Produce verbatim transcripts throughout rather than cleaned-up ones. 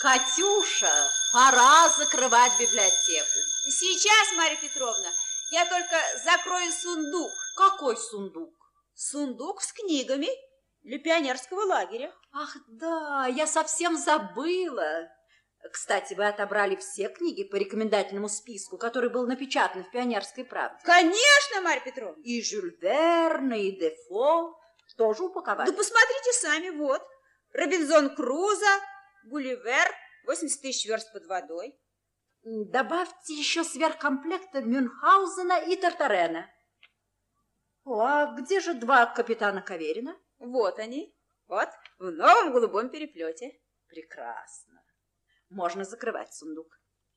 Катюша, пора закрывать библиотеку. Сейчас, Марья Петровна, я только закрою сундук. Какой сундук? Сундук с книгами для пионерского лагеря. Ах, да, я совсем забыла. Кстати, вы отобрали все книги по рекомендательному списку, который был напечатан в «Пионерской правде». Конечно, Марья Петровна. И Жюль Верна, и Дефо тоже упаковали. Да посмотрите сами, вот. Робинзон Крузо, Гулливер, восемьдесят тысяч верст под водой. Добавьте еще сверхкомплекта Мюнхгаузена и Тартарена. О, а где же два капитана Каверина? Вот они, вот, в новом голубом переплете. Прекрасно. Можно закрывать сундук.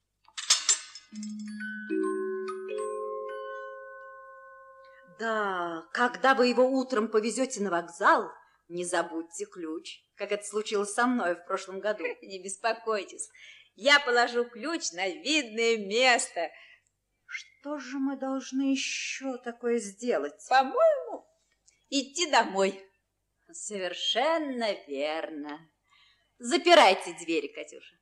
Да, когда вы его утром повезете на вокзал, не забудьте ключ, как это случилось со мной в прошлом году. Не беспокойтесь, я положу ключ на видное место. Что же мы должны еще такое сделать? По-моему, идти домой. Совершенно верно. Запирайте двери, Катюша.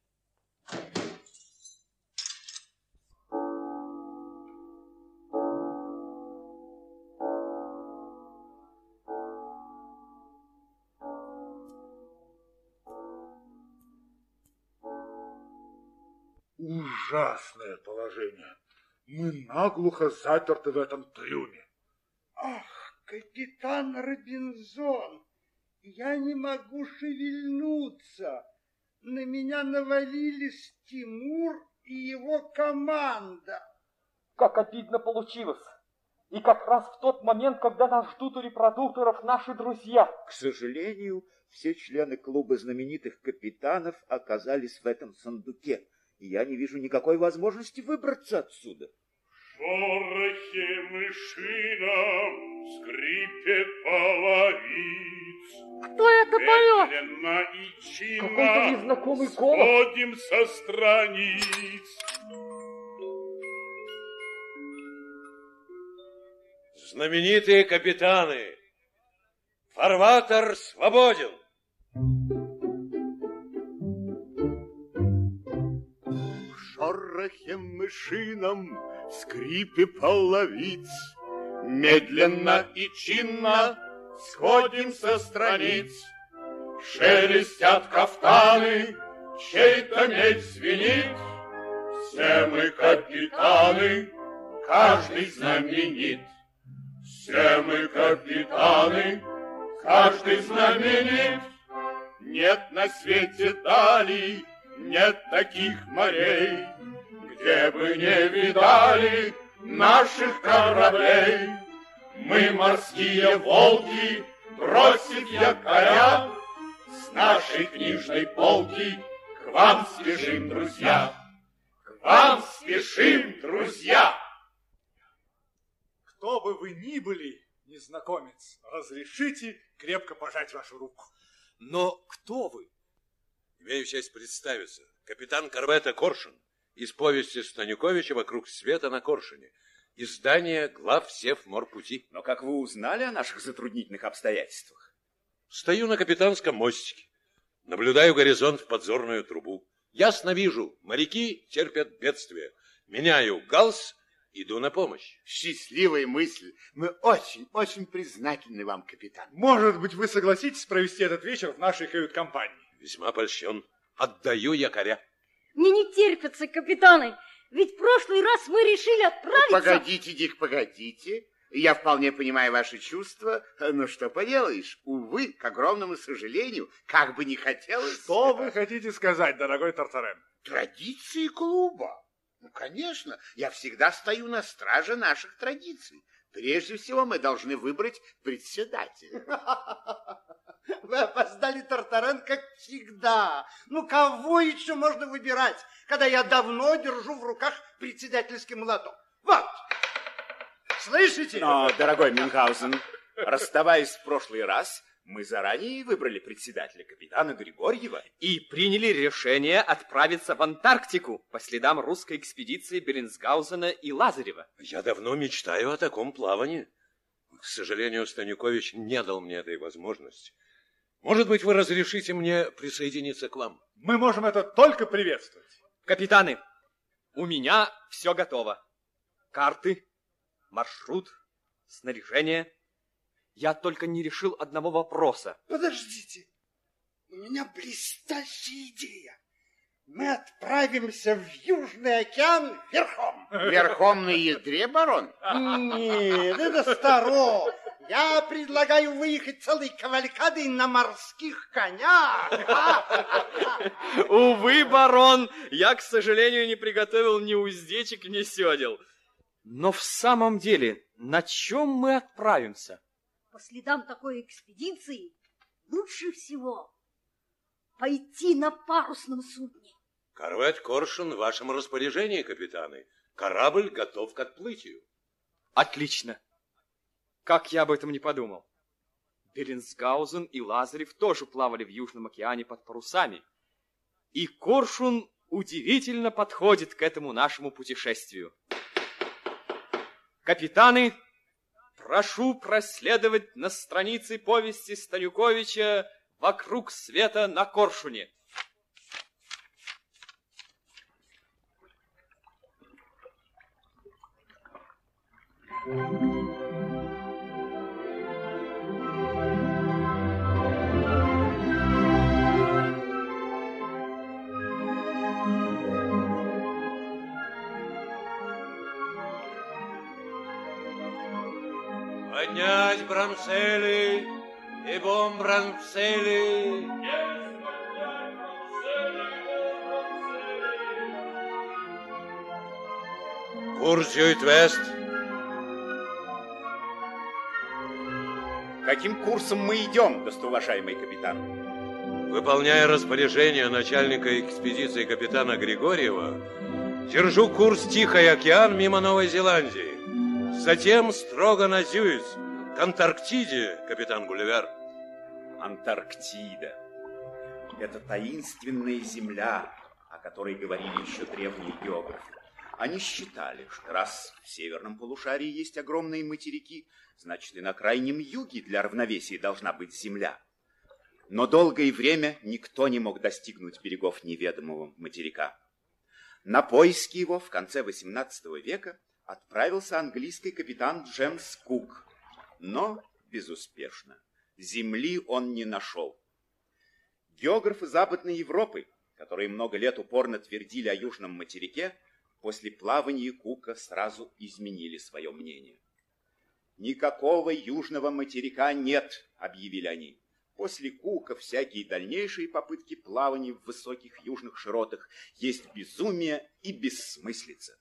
Ужасное положение. Мы наглухо заперты в этом трюме. Ах, капитан Робинзон, я не могу шевельнуться. На меня навалились Тимур и его команда. Как обидно получилось. И как раз в тот момент, когда нас ждут у репродукторов наши друзья. К сожалению, все члены клуба знаменитых капитанов оказались в этом сундуке. И я не вижу никакой возможности выбраться отсюда. Шорохе мышином, скрипе половиц. Кто это поет? Медленно и чинно какой-то незнакомый голос. Сходим со страниц. Знаменитые капитаны, фарватер свободен. В шорохе мышином, скрипе половиц, медленно и чинно сходим со страниц. Шелестят кафтаны, чей-то меч звенит. Все мы капитаны, каждый знаменит. Все мы капитаны, каждый знаменит. Нет на свете дали, нет таких морей, где бы не видали наших кораблей. Мы морские волки, бросив якоря, с нашей книжной полки к вам спешим, друзья. К вам спешим, друзья. Кто бы вы ни были, незнакомец, разрешите крепко пожать вашу руку. Но кто вы? Имею честь представиться. Капитан корвета Коршун из повести Станюковича «Вокруг света на Коршуне». Издание глав Севморпути. Но как вы узнали о наших затруднительных обстоятельствах? Стою на капитанском мостике, наблюдаю горизонт в подзорную трубу. Ясно вижу, моряки терпят бедствие. Меняю галс, иду на помощь. Счастливая мысль. Мы очень-очень признательны вам, капитан. Может быть, вы согласитесь провести этот вечер в нашей кают-компании? Весьма польщен. Отдаю якоря. Мне не терпится, капитаны. Ведь в прошлый раз мы решили отправиться... Погодите, Дик, погодите. Я вполне понимаю ваши чувства, но что поделаешь, увы, к огромному сожалению, как бы не хотелось... Что вы хотите сказать, дорогой Тартарен? Традиции клуба. Ну, конечно, я всегда стою на страже наших традиций. Прежде всего, мы должны выбрать председателя. Вы опоздали, Тартарен, как всегда. Ну, кого еще можно выбирать, когда я давно держу в руках председательский молоток? Вот! Слышите? Но, дорогой Мюнхгаузен, расставаясь в прошлый раз, мы заранее выбрали председателя, капитана Григорьева. И приняли решение отправиться в Антарктику по следам русской экспедиции Беллинсгаузена и Лазарева. Я давно мечтаю о таком плавании. К сожалению, Станюкович не дал мне этой возможности. Может быть, вы разрешите мне присоединиться к вам? Мы можем это только приветствовать. Капитаны, у меня все готово. Карты, маршрут, снаряжение. Я только не решил одного вопроса. Подождите, у меня блестящая идея. Мы отправимся в Южный океан верхом. Верхом на ядре, барон? Нет, это старо. Я предлагаю выехать целой кавалькадой на морских конях. Увы, барон, я, к сожалению, не приготовил ни уздечек, ни седел. Но в самом деле, на чем мы отправимся? По следам такой экспедиции лучше всего пойти на парусном судне. Корвет Коршун в вашем распоряжении, капитаны. Корабль готов к отплытию. Отлично. Как я об этом не подумал. Беллинсгаузен и Лазарев тоже плавали в Южном океане под парусами. И Коршун удивительно подходит к этому нашему путешествию. Капитаны, прошу проследовать на странице повести Станюковича «Вокруг света на Коршуне». Поднять брамсели и бомбрамсели. Курс Зюит-Вест. Каким курсом мы идем, достоуважаемый капитан? Выполняя распоряжение начальника экспедиции капитана Григорьева, держу курс Тихий океан мимо Новой Зеландии. Затем строго на Зюит, к Антарктиде, капитан Гулливер. Антарктида. Это таинственная земля, о которой говорили еще древние географы. Они считали, что раз в северном полушарии есть огромные материки, значит и на крайнем юге для равновесия должна быть земля. Но долгое время никто не мог достигнуть берегов неведомого материка. На поиски его в конце восемнадцатого века отправился английский капитан Джеймс Кук, но безуспешно. Земли он не нашел. Географы Западной Европы, которые много лет упорно твердили о южном материке, после плавания Кука сразу изменили свое мнение. «Никакого южного материка нет», — объявили они. После Кука всякие дальнейшие попытки плавания в высоких южных широтах есть безумие и бессмыслица.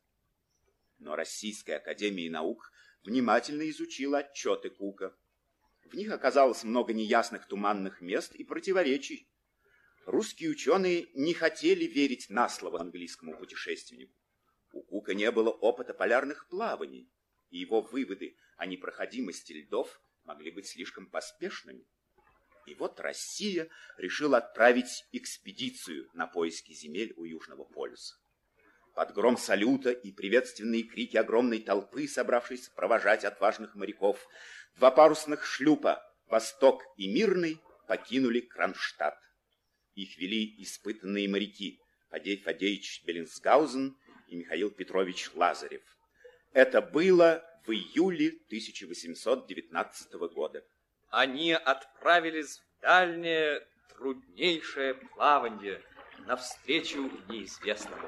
Но Российская академия наук внимательно изучила отчеты Кука. В них оказалось много неясных туманных мест и противоречий. Русские ученые не хотели верить на слово английскому путешественнику. У Кука не было опыта полярных плаваний, и его выводы о непроходимости льдов могли быть слишком поспешными. И вот Россия решила отправить экспедицию на поиски земель у Южного полюса. Под гром салюта и приветственные крики огромной толпы, собравшейся провожать отважных моряков, два парусных шлюпа «Восток» и «Мирный» покинули Кронштадт. Их вели испытанные моряки Фадей Фадеевич Беллинсгаузен и Михаил Петрович Лазарев. Это было в июле тысяча восемьсот девятнадцатого года. Они отправились в дальнее, труднейшее плавание навстречу неизвестному.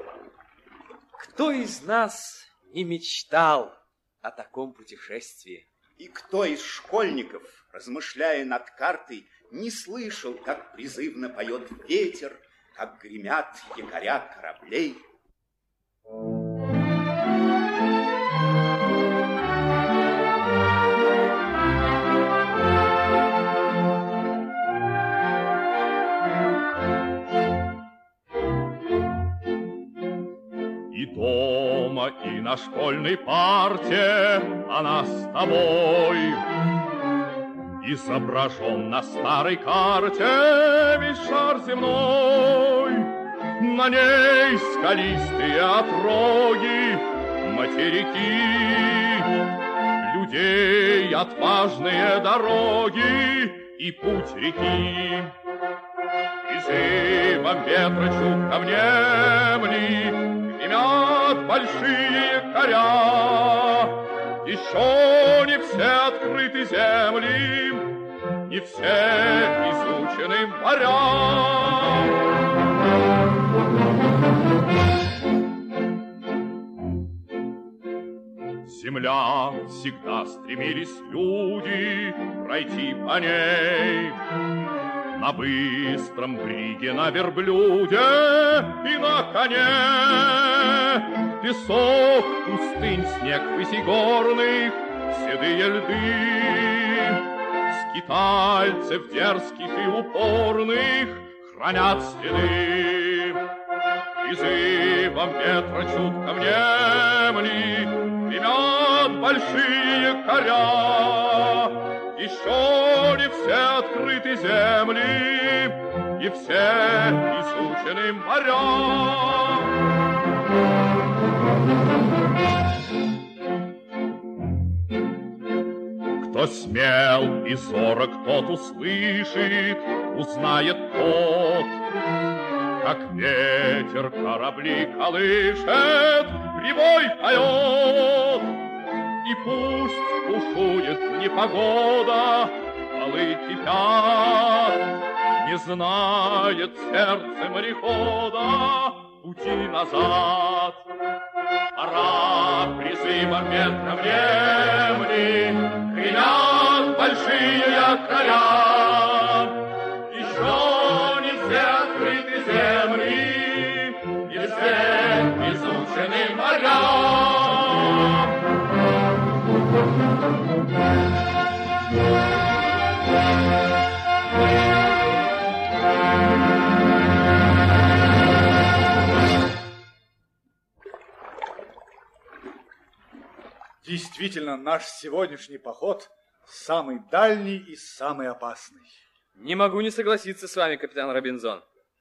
Кто из нас не мечтал о таком путешествии? И кто из школьников, размышляя над картой, не слышал, как призывно поет ветер, как гремят якоря кораблей? И дома, и на школьной парте о нас с тобой изображен на старой карте весь шар земной. На ней скалистые отроги, материки, людей отважные дороги и путь реки. Призывом ветра чутко внемли, гремят большие коря. Еще не все открыты земли, не все изучены моря. Земля всегда стремились люди пройти по ней. На быстром бриге, на верблюде и на коне. Песок, пустынь, снег, выси горных, седые льды. Скитальцев дерзких и упорных хранят следы. Призывом ветра чутко внемли, гремят большие коря. Еще не все открыты земли, и все изучены моря. Кто смел и зорок, тот услышит, узнает тот, как ветер корабли колышет, прибой поет. И пусть бушует непогода, полы кипят, не знает сердце морехода пути назад. Пора призывом ветра внемли, гремят большие якоря. Еще не все открыты земли, не все изучены моря. Действительно, наш сегодняшний поход самый дальний и самый опасный. Не могу не согласиться с вами, капитан Робинзон.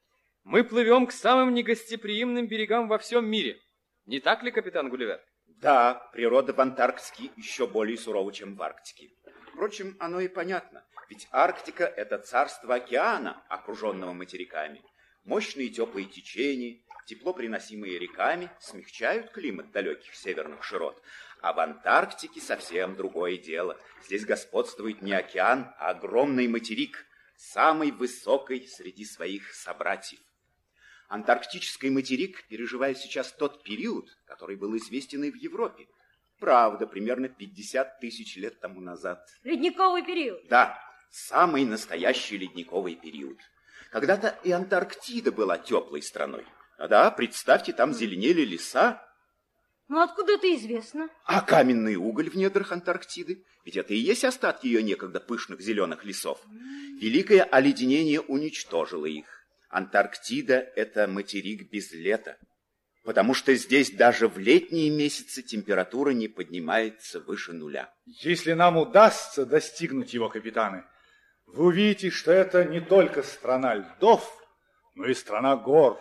Мы плывем к самым негостеприимным берегам во всем мире. Не так ли, капитан Гулливер? Да, природа в Антарктике еще более сурова, чем в Арктике. Впрочем, оно и понятно, ведь Арктика – это царство океана, окруженного материками. Мощные теплые течения, тепло, приносимые реками, смягчают климат далеких северных широт. А в Антарктике совсем другое дело. Здесь господствует не океан, а огромный материк, самый высокий среди своих собратьев. Антарктический материк переживает сейчас тот период, который был известен и в Европе. Правда, примерно пятьдесят тысяч лет тому назад. Ледниковый период. Да, самый настоящий ледниковый период. Когда-то и Антарктида была теплой страной. А да, представьте, там зеленели леса. Ну, откуда это известно? А каменный уголь в недрах Антарктиды? Ведь это и есть остатки ее некогда пышных зеленых лесов. Великое оледенение уничтожило их. Антарктида – это материк без лета, потому что здесь даже в летние месяцы температура не поднимается выше нуля. Если нам удастся достигнуть его, капитаны, вы увидите, что это не только страна льдов, но и страна гор.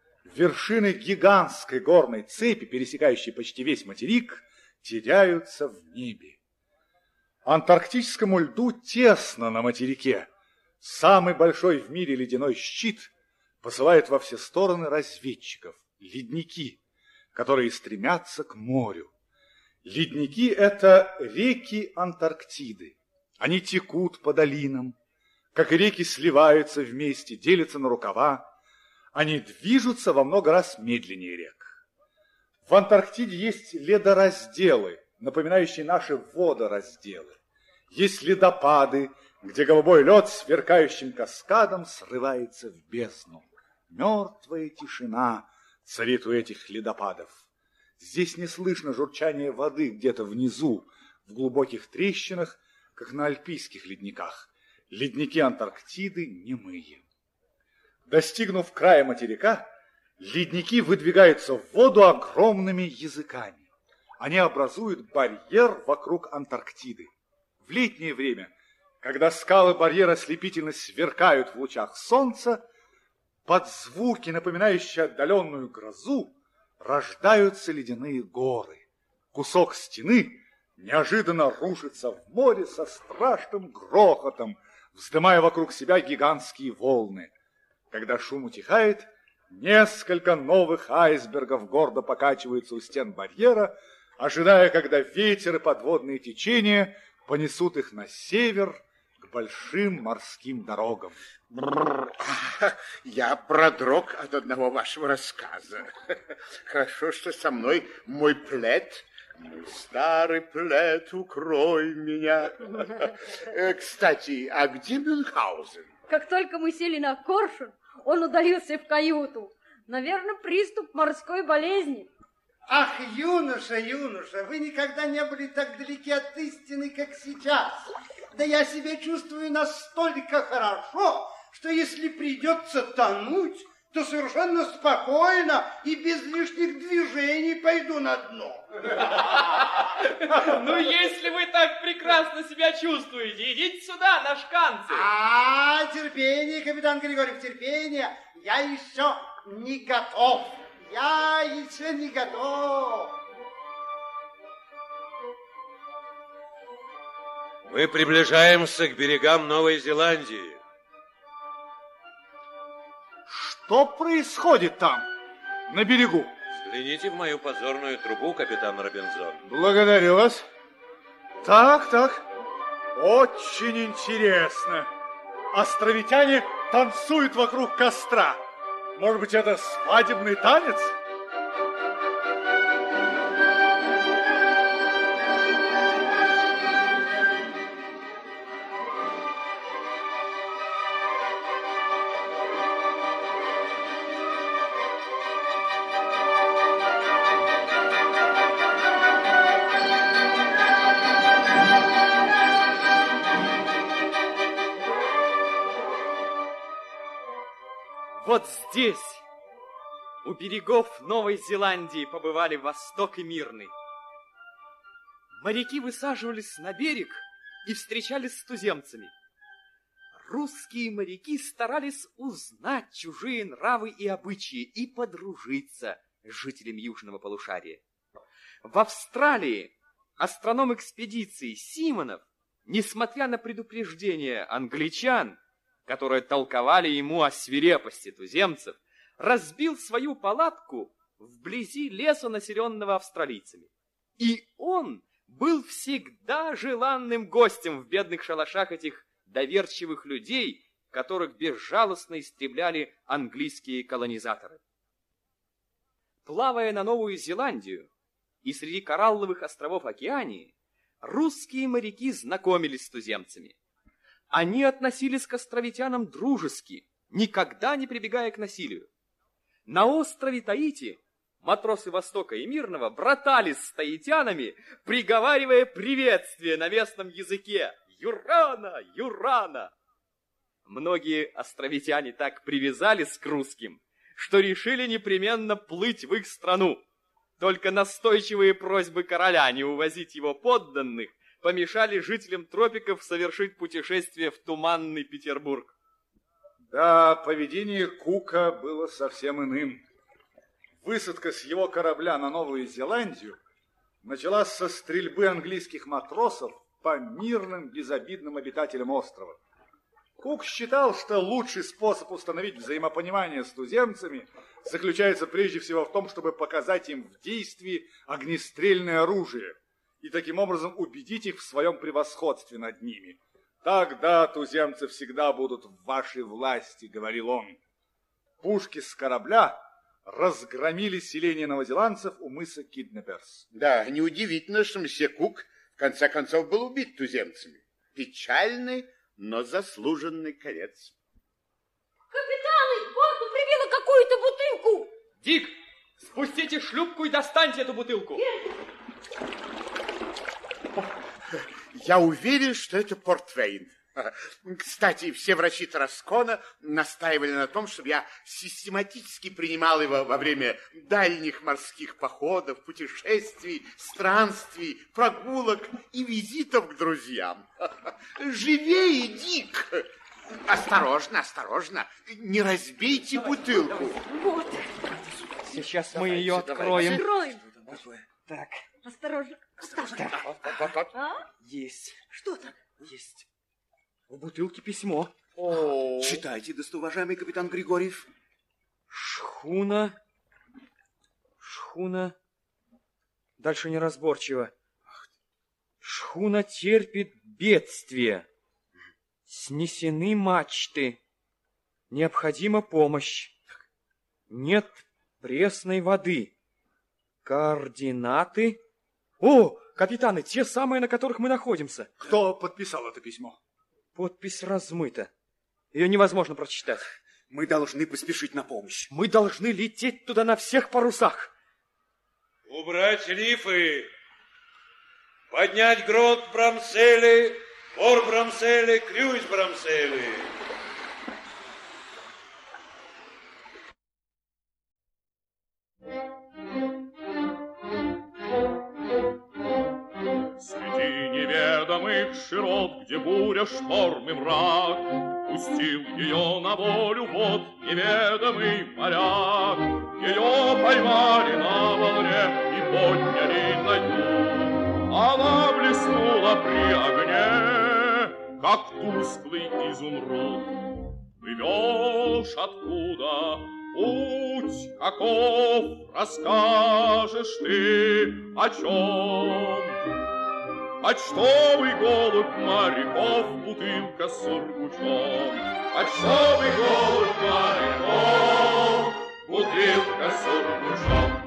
Вершины гигантской горной цепи, пересекающей почти весь материк, теряются в небе. Антарктическому льду тесно на материке. Самый большой в мире ледяной щит посылает во все стороны разведчиков, ледники, которые стремятся к морю. Ледники – это реки Антарктиды. Они текут по долинам, как и реки сливаются вместе, делятся на рукава. Они движутся во много раз медленнее рек. В Антарктиде есть ледоразделы, напоминающие наши водоразделы. Есть ледопады, где голубой лед сверкающим каскадом срывается в бездну. Мертвая тишина царит у этих ледопадов. Здесь не слышно журчания воды где-то внизу, в глубоких трещинах, как на альпийских ледниках. Ледники Антарктиды немые. Достигнув края материка, ледники выдвигаются в воду огромными языками. Они образуют барьер вокруг Антарктиды. В летнее время, когда скалы барьера ослепительно сверкают в лучах солнца, под звуки, напоминающие отдаленную грозу, рождаются ледяные горы. Кусок стены неожиданно рушится в море со страшным грохотом, вздымая вокруг себя гигантские волны. Когда шум утихает, несколько новых айсбергов гордо покачиваются у стен барьера, ожидая, когда ветер и подводные течения понесут их на север к большим морским дорогам. Я продрог от одного вашего рассказа. Хорошо, что со мной мой плед. Мой старый плед, укрой меня. Кстати, а где Мюнхгаузен? Как только мы сели на коршун, он удалился в каюту. Наверное, приступ морской болезни. Ах, юноша, юноша, вы никогда не были так далеки от истины, как сейчас. Да я себя чувствую настолько хорошо, что если придется тонуть, то совершенно спокойно и без лишних движений пойду на дно. Ну, если вы так прекрасно себя чувствуете, идите сюда, на шканцы. А, терпение, капитан Григорьев, терпение. Я еще не готов. Я еще не готов. Мы приближаемся к берегам Новой Зеландии. Что происходит там, на берегу? Взгляните в мою позорную трубу, капитан Робинзон. Благодарю вас. Так, так. Очень интересно. Островитяне танцуют вокруг костра. Может быть, это свадебный танец? Вот здесь, у берегов Новой Зеландии, побывали Восток и Мирный. Моряки высаживались на берег и встречались с туземцами. Русские моряки старались узнать чужие нравы и обычаи и подружиться с жителями южного полушария. В Австралии астроном экспедиции Симонов, несмотря на предупреждения англичан, которые толковали ему о свирепости туземцев, разбил свою палатку вблизи леса, населенного австралийцами. И он был всегда желанным гостем в бедных шалашах этих доверчивых людей, которых безжалостно истребляли английские колонизаторы. Плавая на Новую Зеландию и среди коралловых островов Океании, русские моряки знакомились с туземцами. Они относились к островитянам дружески, никогда не прибегая к насилию. На острове Таити матросы Востока и Мирного братались с таитянами, приговаривая приветствие на местном языке «Юрана! Юрана!». Многие островитяне так привязались к русским, что решили непременно плыть в их страну. Только настойчивые просьбы короля не увозить его подданных помешали жителям тропиков совершить путешествие в туманный Петербург. Да, поведение Кука было совсем иным. Высадка с его корабля на Новую Зеландию началась со стрельбы английских матросов по мирным, безобидным обитателям острова. Кук считал, что лучший способ установить взаимопонимание с туземцами заключается прежде всего в том, чтобы показать им в действии огнестрельное оружие и таким образом убедить их в своем превосходстве над ними. «Тогда туземцы всегда будут в вашей власти», — говорил он. Пушки с корабля разгромили селение новозеландцев у мыса Киднеперс. Да, неудивительно, что мсье Кук в конце концов был убит туземцами. Печальный, но заслуженный конец. Капитан, из борту прибило какую-то бутылку. Дик, спустите шлюпку и достаньте эту бутылку. Я уверен, что это портвейн. Кстати, все врачи Тараскона настаивали на том, чтобы я систематически принимал его во время дальних морских походов, путешествий, странствий, прогулок и визитов к друзьям. Живее, Дик! Осторожно, осторожно, не разбейте бутылку. Вот. Сейчас мы ее откроем. Откроем. Так. Осторожно. Осторожно. Так, вот, вот, вот. А? Есть. Что там? Есть. В бутылке письмо. О. Читайте, достуважаемый капитан Григорьев. Шхуна... Шхуна... Дальше неразборчиво. Шхуна терпит бедствие. Снесены мачты. Необходима помощь. Нет пресной воды. Координаты... О, капитаны, те самые, на которых мы находимся. Кто подписал это письмо? Подпись размыта. Ее невозможно прочитать. Мы должны поспешить на помощь. Мы должны лететь туда на всех парусах. Убрать рифы. Поднять грот Брамсели, фор Брамсели, крюйс Брамсели. Среди неведомых широт, где буря, шторм и мрак, пустил ее на волю вод неведомый моряк. Ее поймали на волне и подняли на дну. Она блеснула при огне, как тусклый изумруд. Плывешь откуда, путь каков, расскажешь ты о чем? Почтовый голубь моряков, бутылка с сургучом. Почтовый голубь моряков, бутылка с сургучом.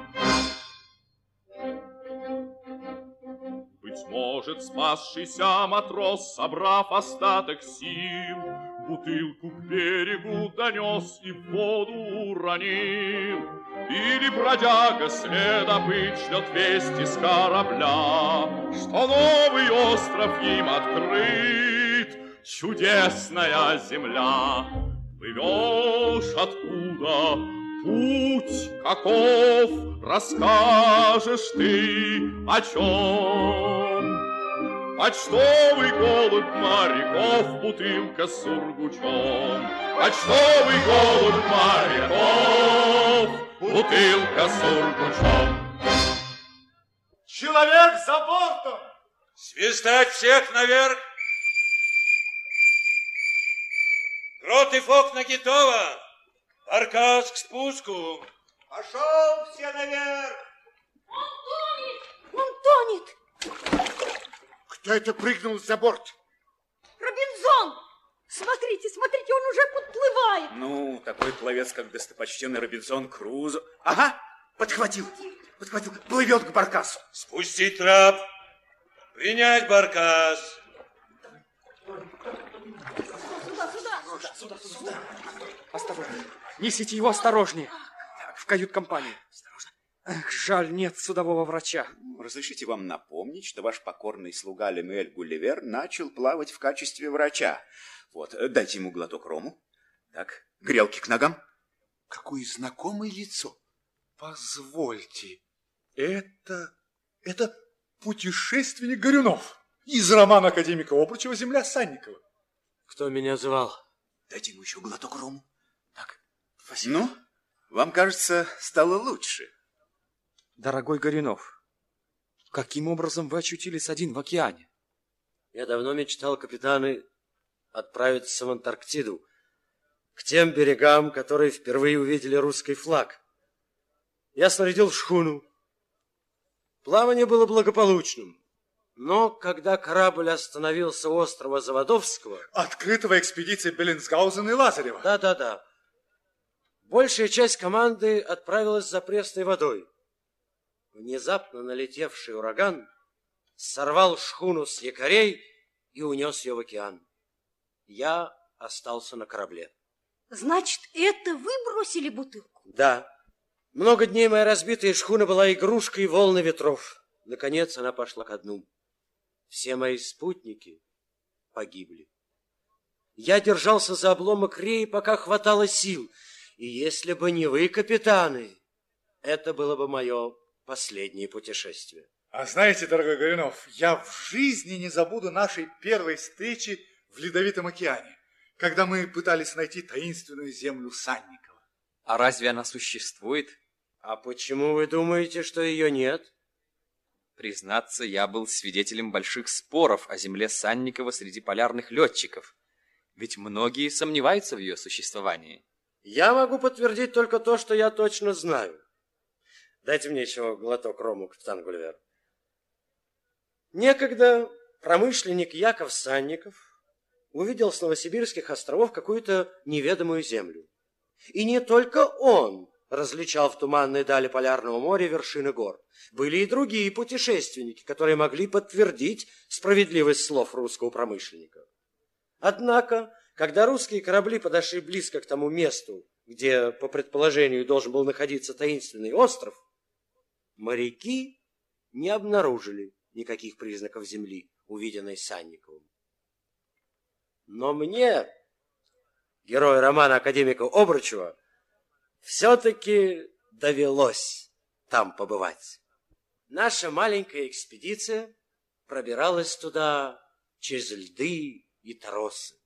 Быть может, спасшийся матрос, собрав остаток сил, бутылку к берегу донес и в воду уронил. Или бродяга следопыт шлет вести с корабля, что новый остров им открыт, чудесная земля. Плывешь откуда, путь каков, расскажешь ты о чем? Почтовый голубь моряков, бутылка с сургучом. Почтовый голубь моряков, бутылка с сургучом. Человек за бортом! Свистать всех наверх! Грот и фок наготово! Баркас к спуску! Пошел все наверх! Он тонет! Кто это прыгнул за борт? Робинзон! Смотрите, смотрите, он уже подплывает. Ну, такой пловец, как достопочтенный Робинзон Крузо. Ага, подхватил, подхватил, плывет к баркасу. Спустить трап, принять баркас. Сюда, сюда. Сюда, сюда, сюда. Осторожно. Несите его осторожнее. Так, в кают-компанию. Осторожно. Эх, жаль, нет судового врача. Разрешите вам напомнить, что ваш покорный слуга Лемюэль Гулливер начал плавать в качестве врача. Вот, дайте ему глоток рому. Так, грелки к ногам. Какое знакомое лицо. Позвольте, это... это путешественник Горюнов из романа академика Обручева «Земля Санникова». Кто меня звал? Дайте ему еще глоток рому. Так, спасибо. Ну, вам, кажется, стало лучше. Дорогой Горюнов, каким образом вы очутились один в океане? Я давно мечтал, капитаны, отправиться в Антарктиду, к тем берегам, которые впервые увидели русский флаг. Я снарядил шхуну. Плавание было благополучным, но когда корабль остановился у острова Заводовского... Открытого экспедиции Беллинсгаузена и Лазарева. Да-да-да. Большая часть команды отправилась за пресной водой. Внезапно налетевший ураган сорвал шхуну с якорей и унес ее в океан. Я остался на корабле. Значит, это вы бросили бутылку? Да. Много дней моя разбитая шхуна была игрушкой волны ветров. Наконец она пошла ко дну. Все мои спутники погибли. Я держался за обломок реи, пока хватало сил. И если бы не вы, капитаны, это было бы мое последнее путешествие. А знаете, дорогой Горюнов, я в жизни не забуду нашей первой встречи в Ледовитом океане, когда мы пытались найти таинственную землю Санникова. А разве она существует? А почему вы думаете, что ее нет? Признаться, я был свидетелем больших споров о земле Санникова среди полярных летчиков. Ведь многие сомневаются в ее существовании. Я могу подтвердить только то, что я точно знаю. Дайте мне еще глоток рому, капитан Гулливер. Некогда промышленник Яков Санников увидел с Новосибирских островов какую-то неведомую землю. И не только он различал в туманной дали Полярного моря вершины гор. Были и другие путешественники, которые могли подтвердить справедливость слов русского промышленника. Однако, когда русские корабли подошли близко к тому месту, где, по предположению, должен был находиться таинственный остров, моряки не обнаружили никаких признаков земли, увиденной Санниковым. Но мне, герой романа академика Обручева, все-таки довелось там побывать. Наша маленькая экспедиция пробиралась туда через льды и торосы.